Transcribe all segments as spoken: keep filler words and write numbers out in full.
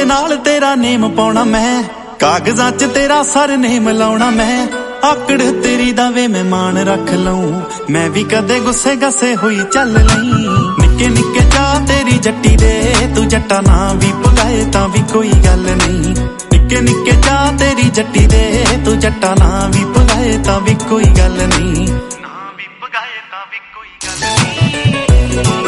नाल तेरा नेम पाउणा मैं, कागजां च तेरा सर नेम लाउणा मैं। आकड़ तेरी दावे मैं मान रख लऊं, मैं भी कदे गुस्से गसे हुई चल लई। निक्के निक्के चाह तेरी जट्टी दे, तू जट्टा ना भी पगाए तां भी कोई गल नहीं। निक्के निक्के चाह तेरी जट्टी दे, तू जट्टा ना भी पगाए तां भी कोई गल नहीं। ना भी पगाए तां भी कोई गल नहीं।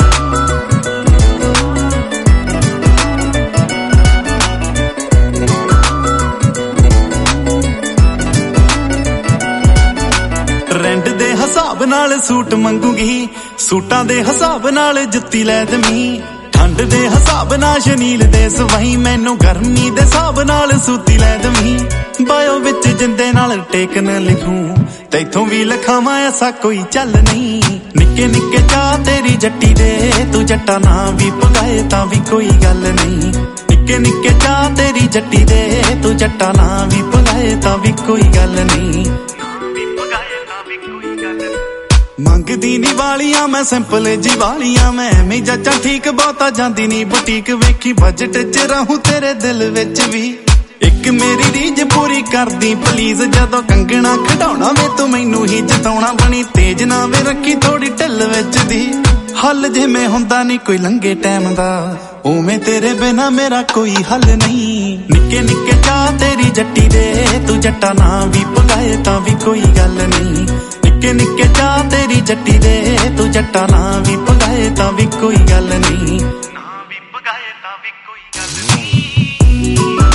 रेंट दे हिसाब नाल सूट मंगूगी, सूटां दे हिसाब नाल जुत्ती लै दमी। ठंड दे हिसाब नाल शनील दे सवाई, मैनू गर्मी दे हिसाब नाल सूती लै दमी। बायो विच जिंदे नाल टेक न लिखूं, तैथों भी लिखावां ऐसा कोई चल नहीं। निक्के निक्के चाह तेरी जट्टी दे, तू जट्टा ना भी पगाए तां भी कोई गल नहीं। निक्के निक्के चाह तेरी जट्टी दे, तू जट्टा ना भी पगाए तां भी कोई गल नहीं। मंगदी नी वालियां मैं सिंपल जी वालियां, मैं मैं जच्चा ठीक बहुता जांदी नी बुटीक। वेखी बजट च रहूं तेरे दिल विच भी, एक मेरी रीज पूरी कर दी प्लीज। जदों कंगना खड़ाउणा वे तू मैनू ही जताउणा, बनी तेज ना वे रखी थोड़ी ढिल विच दी। हल जिवें हुंदा नी कोई लंघे टैम दा, उवें तेरे बिना मेरा कोई हल नहीं। निक्के निक्के चाह तेरी जट्टी दे, तू जट्टा ना भी पगाए तां भी कोई गल नहीं। निक्के निक्के चाह तेरी जट्टी दे, तू जट्टा ना भी पगाए तां भी कोई गल नहीं। ना भी पगाए तां भी कोई गल नहीं।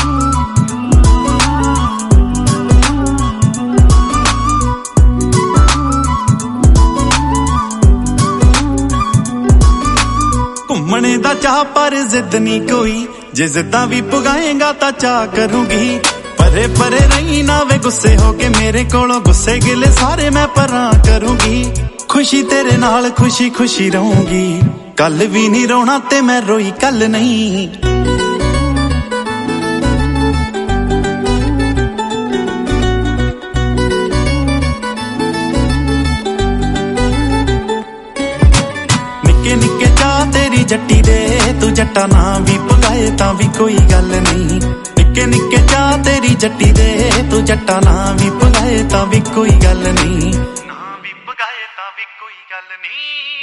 घुम्मणे दा चाह पर जिद नी कोई, जे जिद्दां भी पुगाएगा तां चाह करूंगी। परे परे रही ना वे गुस्से हो के मेरे कोलों, गुस्से गिले सारे मैं परां करूंगी। खुशी तेरे नाल खुशी खुशी रहूंगी, कल भी नहीं रोना ते मैं रोई कल नहीं। निक्के निक्के चाह तेरी जट्टी दे, तू जट्टा ना भी पगाए तां भी कोई गल नहीं। निक्के निक्के चाह तेरी जट्टी दे, तू जट्टा ना भी पगाए तां भी कोई गल नहीं। ना भी पगाए तां भी कोई गल नहीं।